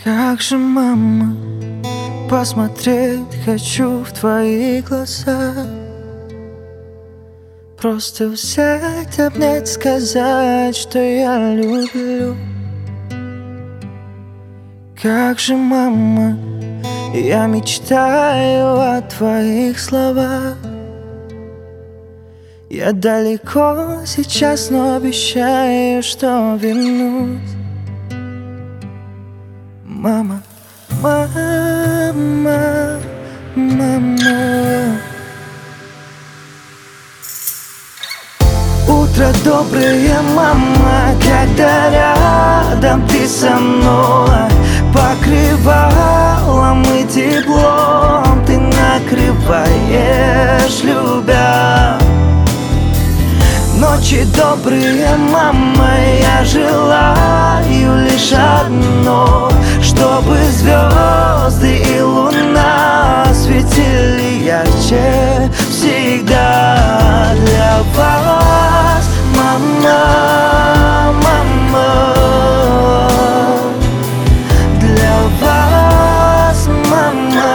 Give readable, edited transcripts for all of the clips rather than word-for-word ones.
Как же, мама, посмотреть хочу в твои глаза. Просто взять, обнять, сказать, что я люблю. Как же, мама, я мечтаю о твоих словах. Я далеко сейчас, но обещаю, что вернусь. Мама, мама, мама. Утро доброе, мама, когда рядом ты со мной. Покрывалом и теплом ты накрываешь, любя. Ночи добрые, мама, я желаю лишь одно, чтобы звезды и луна светили ярче всегда для вас, мама, мама. Для вас, мама.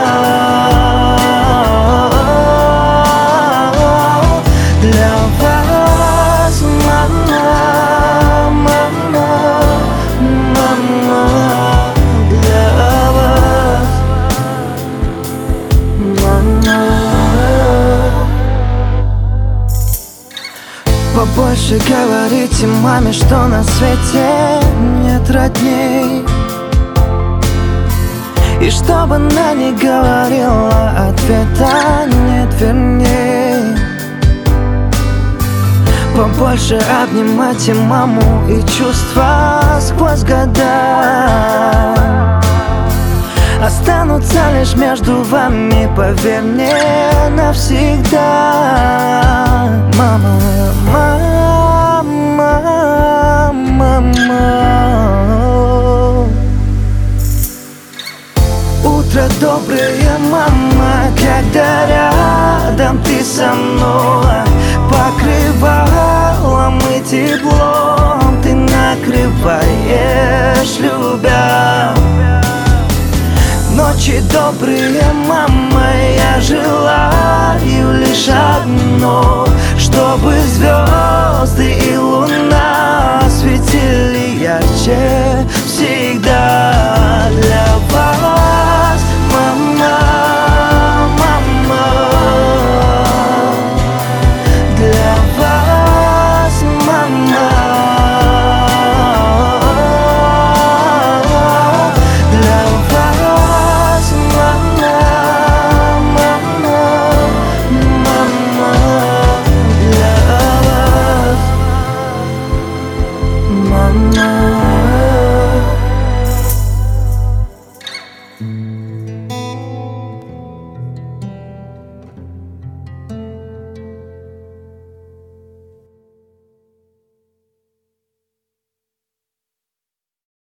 Для вас, мама, мама, мама. Для вас, мама. Побольше говорите маме, что на свете нет родней. И чтобы она не говорила, ответа нет, верней. Побольше обнимайте маму и чувства сквозь года останутся лишь между вами, поверь мне, навсегда. Мама, мама, мама. Утро доброе, мама, когда рядом ты со мной. Покрывалом и теплом ты накрываешь, любя. Ночи добрые, мама, я желаю лишь одно, чтобы звезды и луна светили ярче всегда.